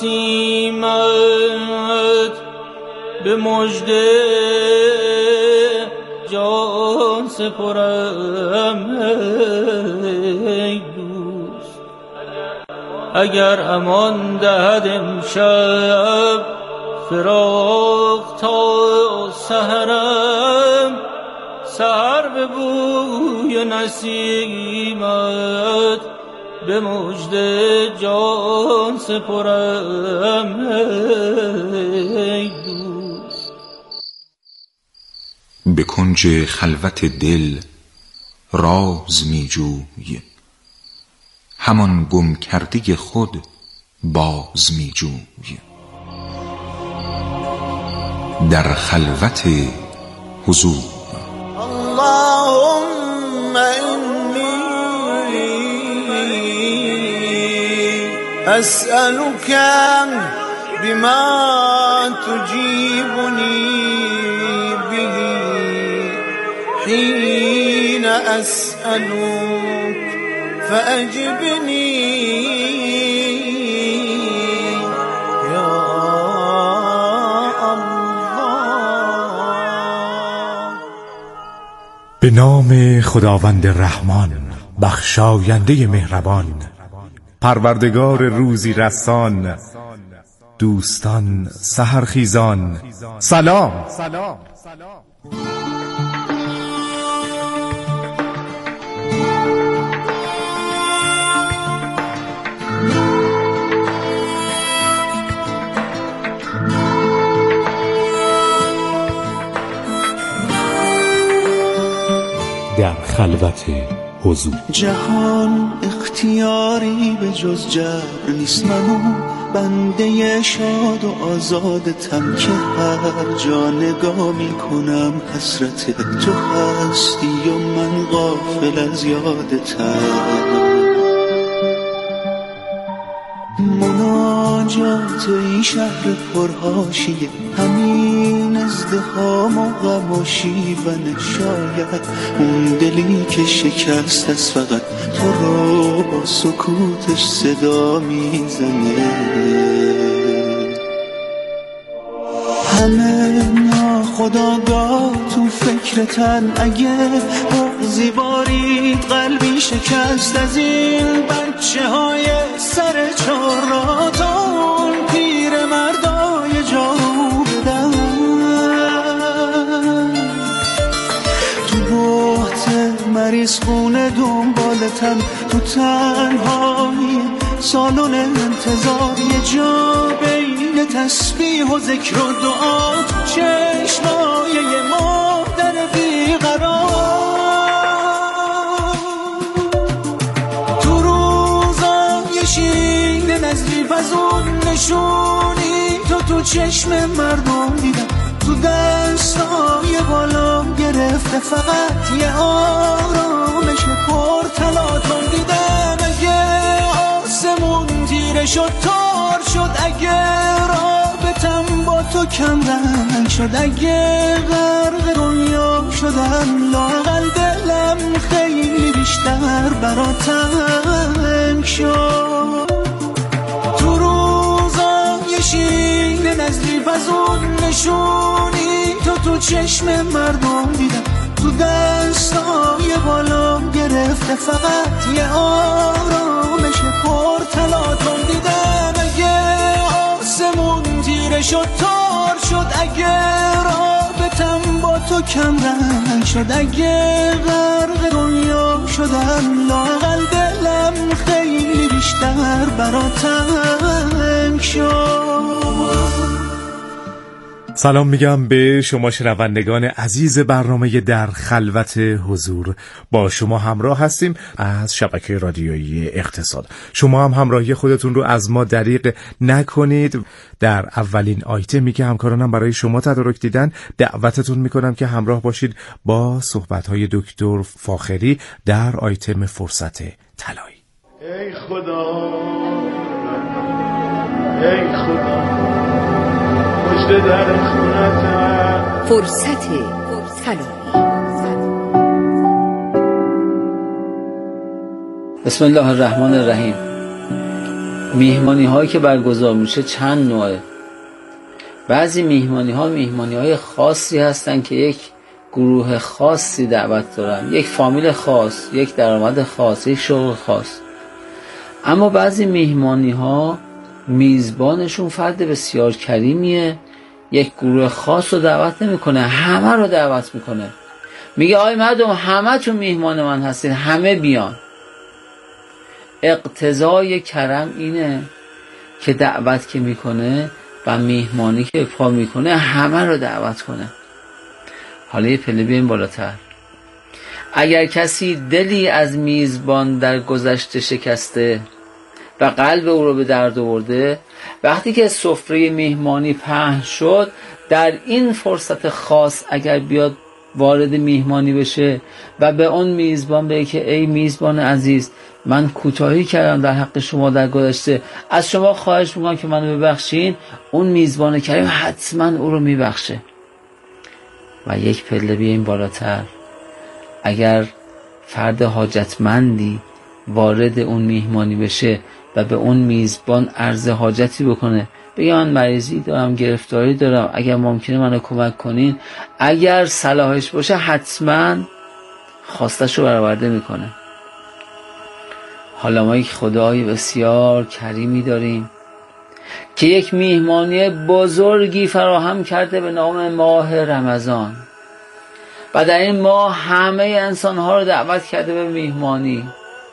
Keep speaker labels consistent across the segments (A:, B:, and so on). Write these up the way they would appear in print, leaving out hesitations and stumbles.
A: نسیمت به مژده جان سپرم ای دوست. اگر امان دهد امشب فراق تا سحرم، سحر به بوی نسیمت به مژده جان سپرم ای دوست.
B: به کنج خلوت دل راز می جوی، همان گم کرده خود باز می جوی. در خلوت حضور
A: اللهم انی اسألك بما تجیبنی به حین اسألك فأجبنی
C: به نام خداوند رحمان بخشاینده مهربان، پروردگار روزی رسان، دوستان سحرخیزان، سلام. در خلوت حضور.
D: جهان اختیاری به جز جبر نیست، منو بنده شاد و آزادتم که هر جا نگاه می کنم حسرت تو هستی و من غافل از یادتم. مناجات این شهر پرهاشیه، همین ازدحام و غم و شیون، شاید اون دلی که شکست است فقط تو رو با سکوتش صدا میزنه. همه ناخودآگاه تو فکرتن، اگه بغضی بارید قلبی شکست از این بچه های سر چهارراه، پیر مردای جاو بدن تو بحت مریض خونه دنبالتن، تو تنهایی سالن انتظار، یه جا بین تسبیح و ذکر و دعا، چشمای مادر بیقرار. تو روزای شین نزدیف از اون نشونی تو چشم مردم دیدم، تو دستای بالا گرفته فقط یه آرامش پرتلاطم دیدم. اگه آسمون تیره شد تار شد، اگه رابطم با تو کم رنگ شد، اگه غرق دنیا شدم لااقل دلم خیلی بیشتر برات تنگ شد. تو روزای شین نزدیف از اون نشونی تو چشم مردم دیدم، تو دستای بالا گرفته فقط یه آرامش پرتلاطم دیدم. اگه آسمون تیره شد تار شد، اگه رابطم با تو کم رنگ شد، اگه غرق دنیا شدم لااقل دلم خیلی بیشتر برات تنگ شد.
C: سلام میگم به شما شنوندگان عزیز برنامه در خلوت حضور. با شما همراه هستیم از شبکه رادیویی اقتصاد. شما هم همراهی خودتون رو از ما دریغ نکنید. در اولین آیتمی که همکارانم برای شما تدارک دیدن دعوتتون میکنم که همراه باشید با صحبت‌های دکتر فاخری در آیتم فرصت طلایی.
A: ای خدا ای خدا مژده در خونتم.
E: فرصت طلایی. بسم الله الرحمن الرحیم.
F: میهمانی هایی که برگزار میشه چند نوعه. بعضی میهمانی های خاصی هستن که یک گروه خاصی دعوت دارن، یک فامیل خاص، یک درآمد خاص، یک شغل خاص. اما بعضی میهمانی ها میزبانشون فرد بسیار کریمیه، یک گروه خاص رو دعوت نمیکنه، همه رو دعوت میکنه. میگه آی مردم همه تون میهمان من هستید، همه بیان. اقتضای کرم اینه که دعوت که میکنه و میهمانی که پا میکنه همه رو دعوت کنه. حالا یه پله بیایم بالاتر. اگر کسی دلی از میزبان در گذشته شکسته و قلب او رو به درد آورده، وقتی که سفره میهمانی پهن شد، در این فرصت خاص اگر بیاد وارد میهمانی بشه و به اون میزبان بگه که ای میزبان عزیز، من کوتاهی کردم در حق شما در گذشته، از شما خواهش میکنم که منو ببخشین، اون میزبان کریم حتما او رو میبخشه. و یک پله بیایم بالاتر. اگر فرد حاجتمندی وارد اون میهمانی بشه و به اون میزبان عرض حاجتی بکنه، بگه من مریضی دارم، گرفتاری دارم، اگر ممکنه منو کمک کنین، اگر صلاحش باشه حتما خواستش رو برآورده میکنه. حالا ما یک خدای بسیار کریمی داریم که یک میهمانی بزرگی فراهم کرده به نام ماه رمضان و در این ماه همه انسانها رو دعوت کرده به میهمانی.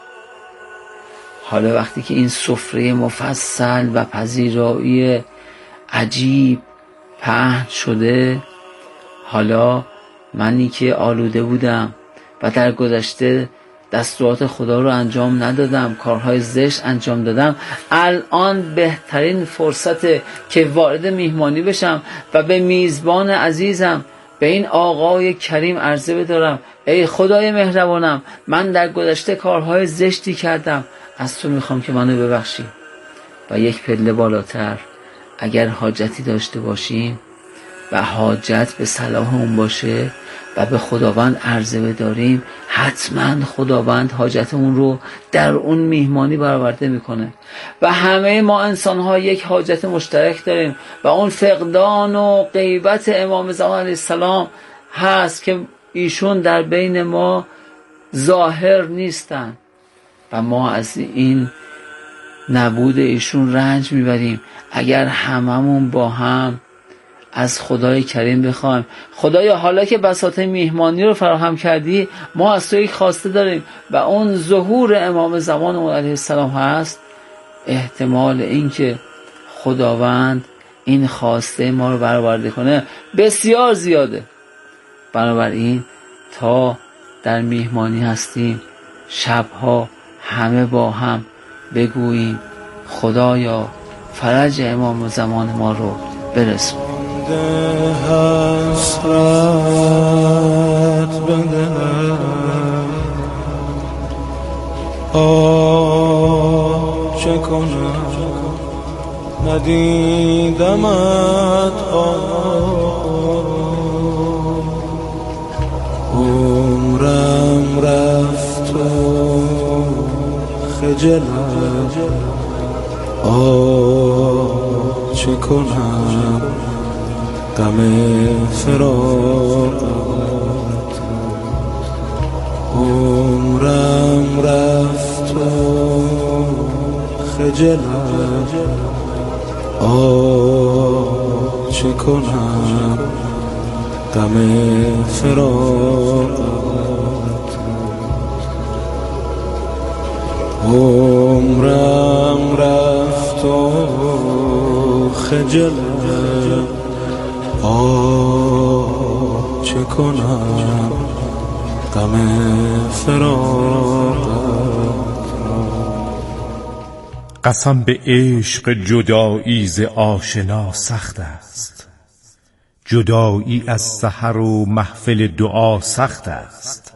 F: حالا وقتی که این سفره مفصل و پذیرایی عجیب پهن شده، حالا منی که آلوده بودم و در گذشته دستورات خدا رو انجام ندادم، کارهای زشت انجام دادم، الان بهترین فرصته که وارد میهمانی بشم و به میزبان عزیزم، به این آقای کریم عرضه بدارم ای خدای مهربانم، من در گذشته کارهای زشتی کردم، از تو میخوام که منو ببخشی. و یک پله بالاتر، اگر حاجتی داشته باشیم و حاجت به صلاح اون باشه و به خداوند عرضه بداریم، حتما خداوند حاجتمون رو در اون میهمانی برآورده میکنه. و همه ما انسان ها یک حاجت مشترک داریم و اون فقدان و غیبت امام زمان علیه السلام هست که ایشون در بین ما ظاهر نیستن و ما از این نبود ایشون رنج میبریم. اگر هممون با هم از خدای کریم بخوایم خدایا حالا که بساط میهمانی رو فراهم کردی، ما از تو یک خواسته داریم و اون ظهور امام زمان علیه السلام هست، احتمال این که خداوند این خواسته ما رو برآورده کنه بسیار زیاده. بنابراین تا در میهمانی هستیم، شبها همه با هم بگوییم خدایا فرج امام زمان ما رو برسون.
A: حسرت بدلم چه کنم ندیدمت عمرم رفت و خجلم چه کنم غم فراقت عمرم رفت و خجلم چه کنم غم فراقت عمرم رفت و خجلم چه کنم غم فراقت.
C: قسم به عشق جدایی ز آشنا سخت است، جدایی از سحر و محفل دعا سخت است.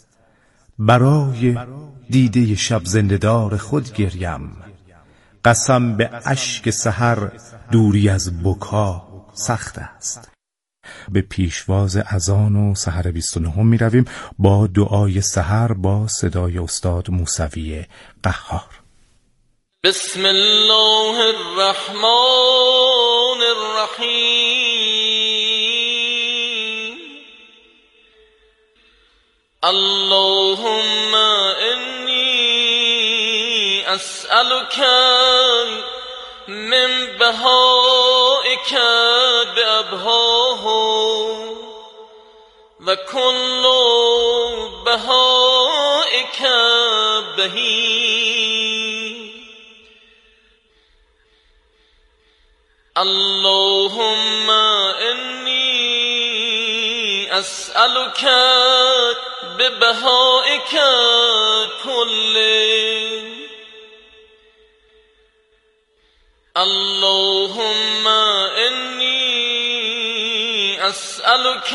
C: برای دیده شب زنده‌دار خود گریم، قسم به اشک سحر دوری از بکا سخت است. به پیشواز اذان و سحر 29 می رویم با دعای سحر با صدای استاد موسوی قهار.
G: بسم الله الرحمن الرحیم. اللهم انی اسألک من بهائک بأبهاه و کل بهائک بهی. اللهم انی اسألک ببهائک كله. اللهم إني أسألك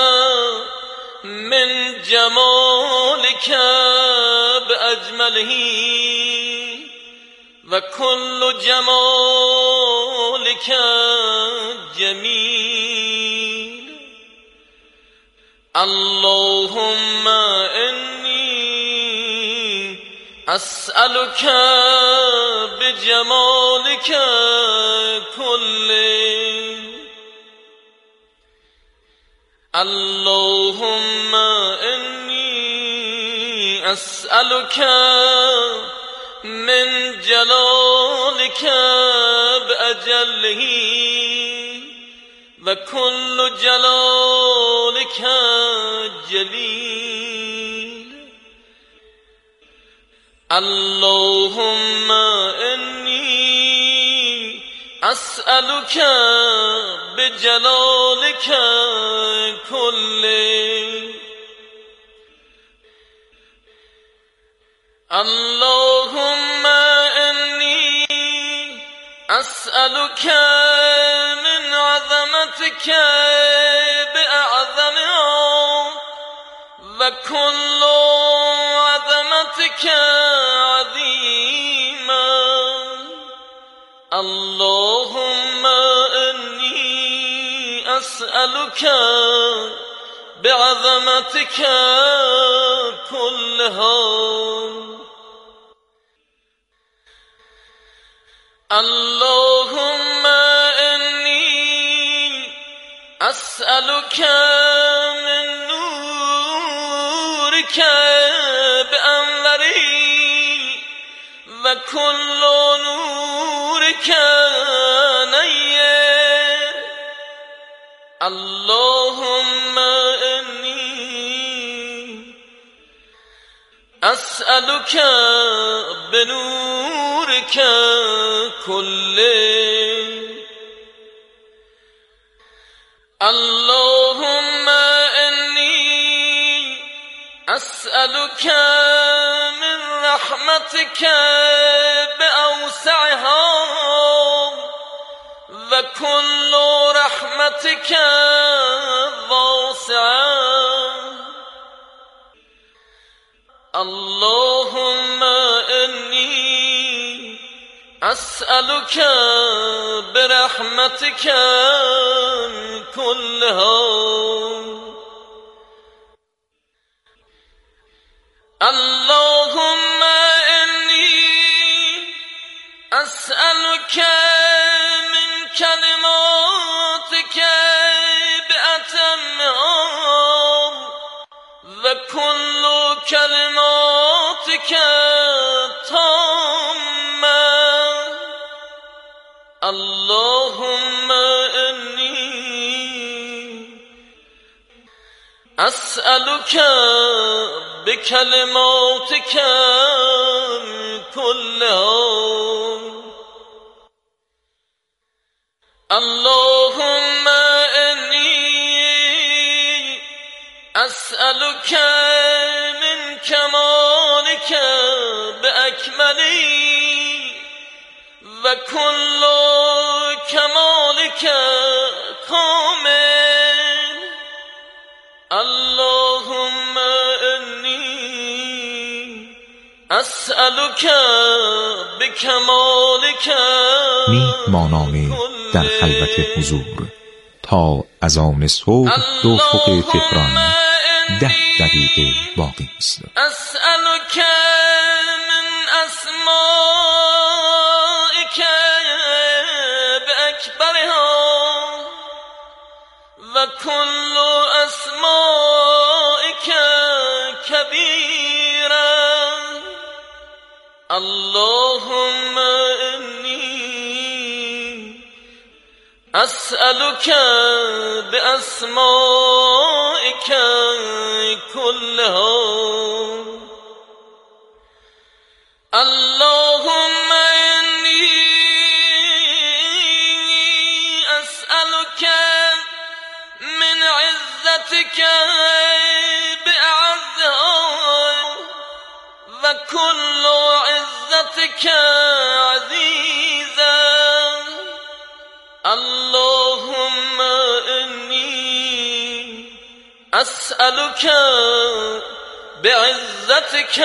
G: من جمالك بأجمله وكل جمالك جميل. اللهم إني أسألك بجمالك كله. اللهم إني أسألك من جلالك بأجله وكل جلالك جليل. اللهم إني أسألك بجلالك كله. اللهم إني أسألك من عظمتك بأعظمها وكل عظمتك عظيما. اللهم إني أسألك بعظمتك كلها. اللهم إني أسألك من نورك بأنوره وكل نورك نير. اللهم إني أسألك بنورك كله. اللهم إني أسألك من رحمتك بأوسعها وكل رحمتك واسعة. اللهم إني أسألك برحمتك كلها. اللهم إني أسألك من كلماتك بأتمها وكل كلماتك تامة. اللهم إني أسألك بكلماتك كلها. اللهم إني أسألك من كمالك بأكمله وكل كمالك كامل. اللهم إني أسألك بكمالك.
B: میهمانان در خلوت حضور تا اذان صبح دو افق تهران 10 دقیقه باقی است.
G: أسألك من أسماء بأكبرها وكل أسمائك كبيرا اللهم إني أسألك بأسمائك كلها اللهم إني أسألك من عزتك بأعزها وكل عزتك عزيزا اللهم إني أسألك بعزتك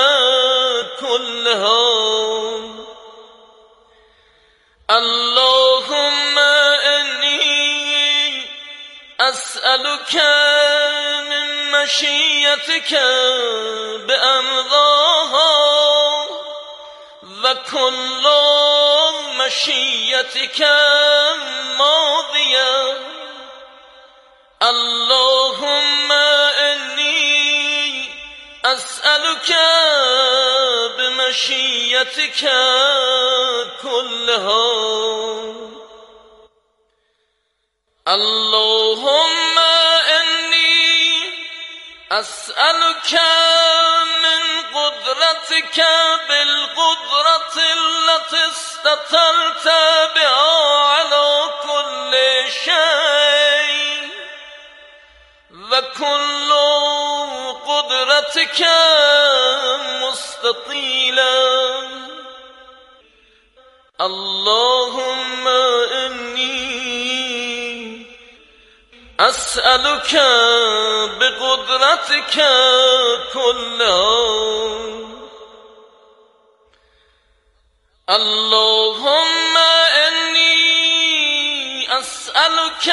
G: كلها اللهم إني أسألك من مشيتك بأمضاها وكل مشيتك ماضية اللهم إني أسألك بمشيتك كلها اللهم إني أسألك من قدرتك بالقدرة التي استطرت بها على كل شيء وكل قدرتك مستطيلا اللهم إني أسألك بقدرتك كلها اللهم إني أسألك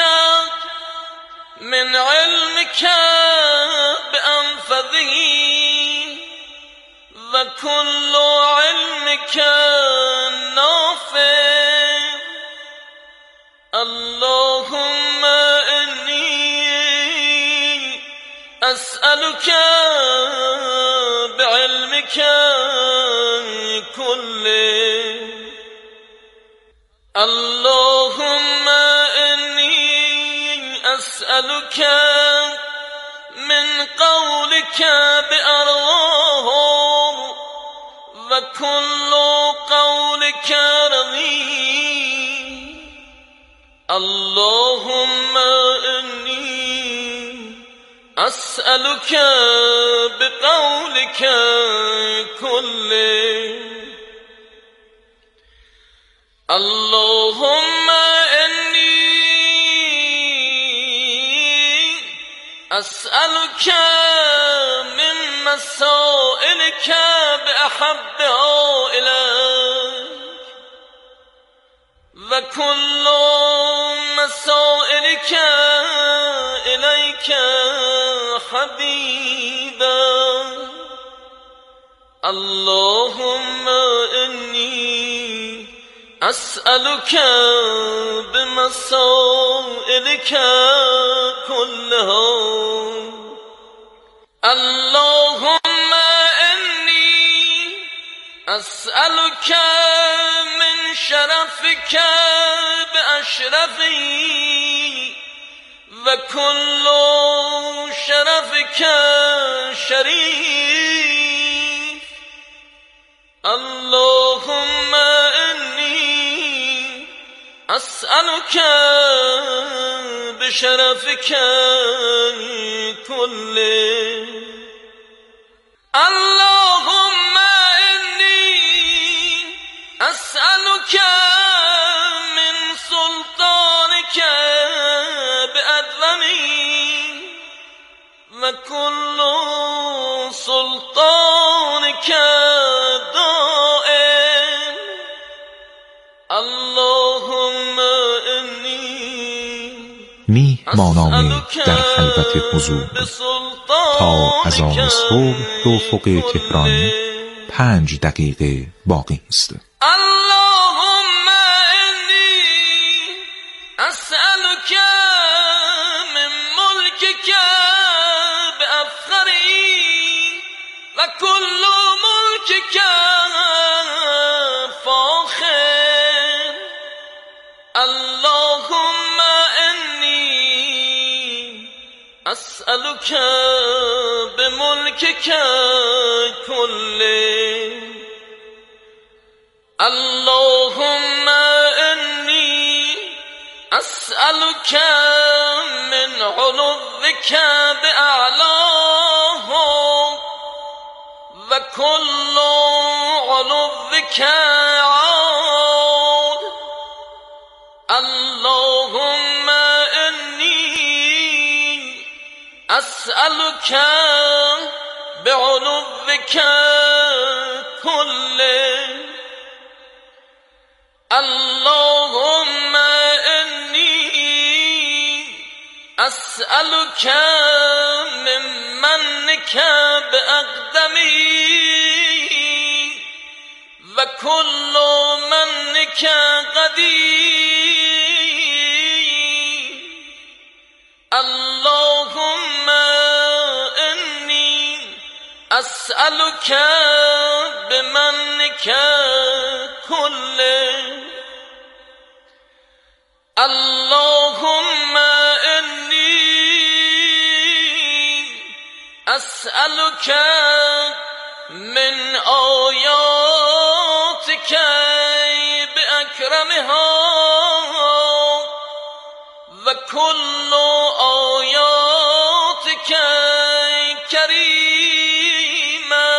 G: من علمك بأنفذه وكل علمك نافع اللهم إني أسألك بعلمك كله اللهم إني أسألك من قولك بأرواهم وكل قولك رضي اللهم إني أسألك بقولك كله اللهم إني أسألك من مسائلك بأحبها إليك وكل مسائلك إليك حبيبا اللهم إني أسألك بمسائلك كلها اللهم إني أسألك من شرفك بأشرفه وكل شرفك شريف اللهم إني أسألك بشرفك كله اللهم إني أسألك من سلطانك بأدومي وكل سلطانك دائم اللهم
B: میهمانان در خلوت حضور تا اذان صبح به افق تهران 5 دقیقه باقی است.
G: اللهم إني أسألك من ملكك بأفخري وكل ملكك فاخر اللهم إني أسألك بملكك كله اللهم إني أسألك من علوك بأعلاه وكل علوك عال اللهم إني أسألك بعلوك كله اللهم إني أسألك من منك بأقدمي وكل منك قدير اللهم إني أسألك بمنك كله اللهم إني أسألك من آياتك بأكرمها وكل آياتك كريما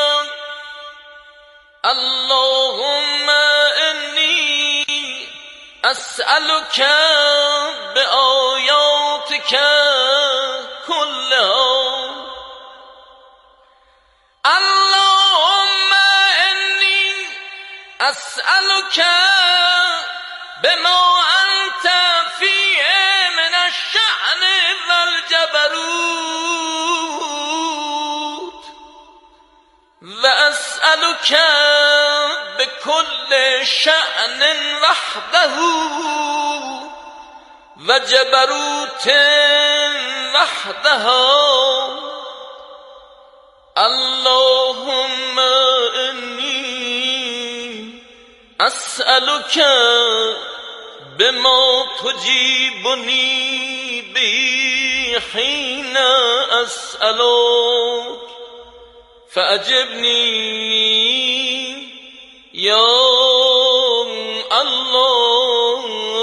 G: اللهم إني أسألك بآياتك كلها اللهم إني أسألك بما أنت فيه من الشأن والجبروت وأسألك بكل شأن وحده وجبروت وحدها اللهم إني أسألك بما تجيبني به حين أسألك فأجبني یا الله.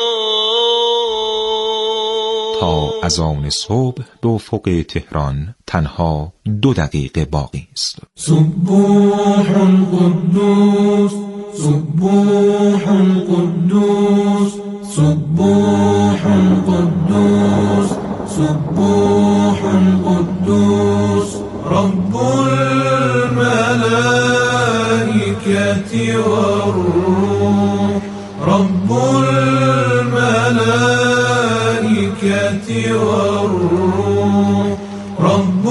B: تا اذان صبح به افق تهران تنها 2 دقیقه باقی است.
H: سبوح قدوس سبوح قدوس سبوح قدوس سبوح قدوس رب الملائكة والروح رب الملائكة والروح رب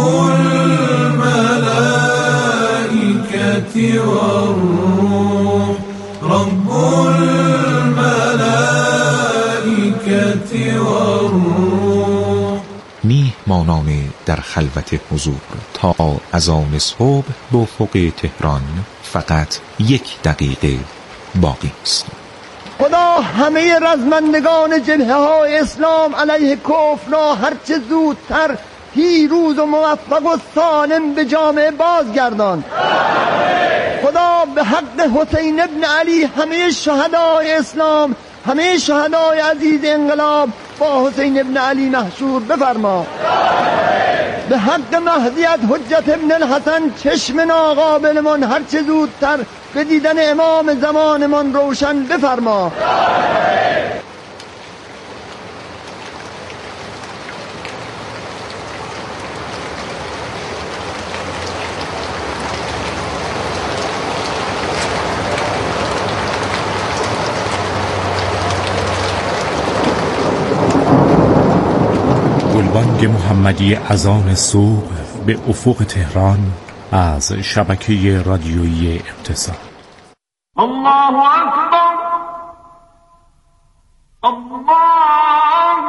H: الملائكة والروح رب الملائكة والروح.
B: میهمانان در خلوت حضور تا اذان صبح به افق تهران فقط 1 دقیقه باقی است.
I: خدا همه رزمندگان جبهه های اسلام علیه کفر را هرچه زودتر پیروز و موفق و سالم به جامعه بازگردان. خدا به حق حسین ابن علی همه شهدای اسلام، همه شهدای عزیز انقلاب با حسین ابن علی محشور بفرما. به حق مهدیت حجت ابن الحسن چشم ناقابلمان هرچه زودتر به دیدن امام زمانمان روشن بفرما.
C: گلبانگ محمدی اذان صبح به افق تهران از شبکه رادیویی اقتصاد.
H: الله اکبر الله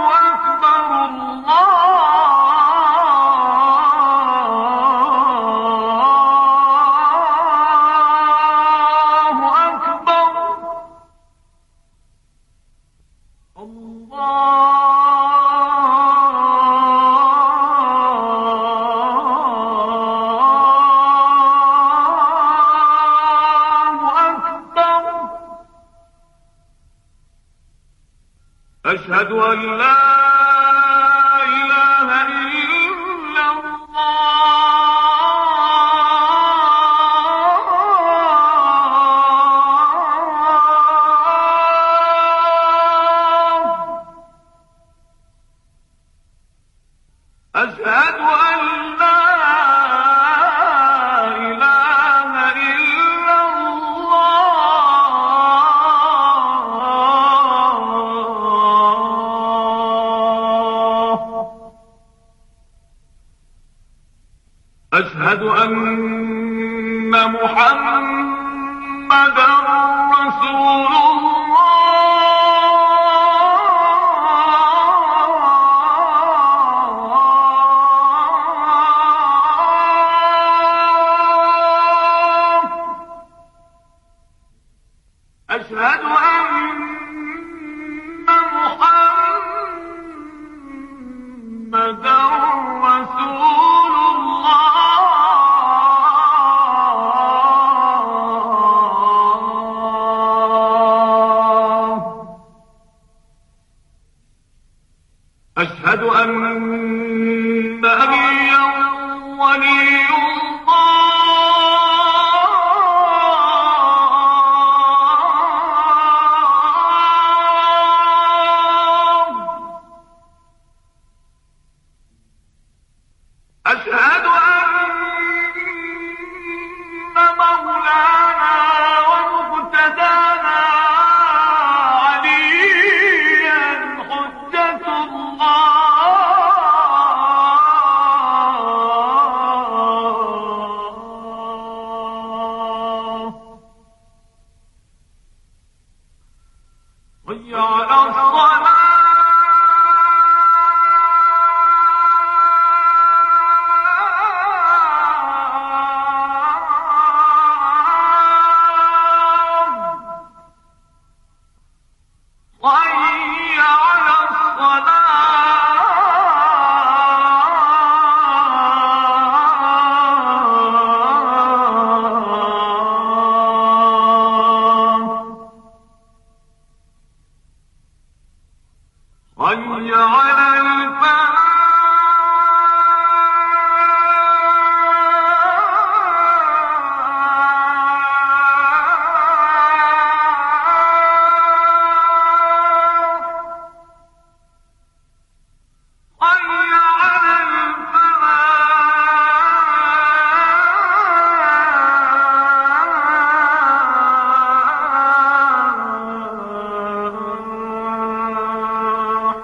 H: أشهد أن لا إله إلا الله أشهد أن لا إله إلا الله أشهد أن محمدًا رسول الله أشهد أن محمدًا رسول الله أشهد أن نبيًا ولي الله أشهد أن مولانا ومقتدانا عليا حجة الله حي على حي على الصلاة حي على الفلاح حي على الفلاح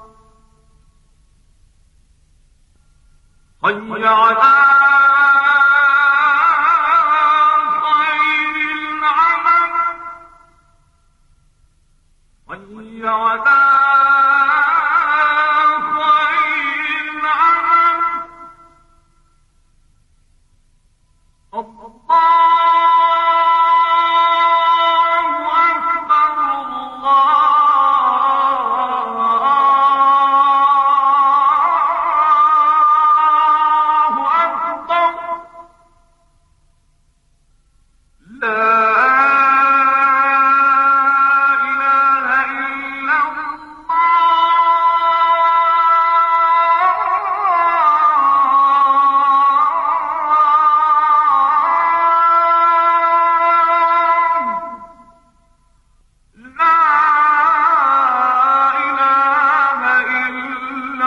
H: حي على خير العمل حي على خير العمل الله أكبر الله أكبر لا إله إلا الله لا إله إلا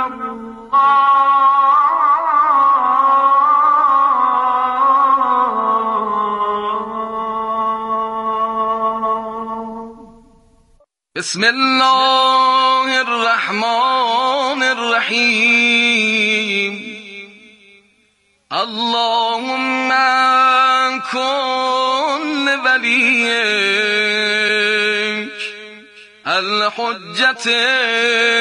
H: الله بسم الله الرحمن الرحيم اللهم كن لوليك الحجة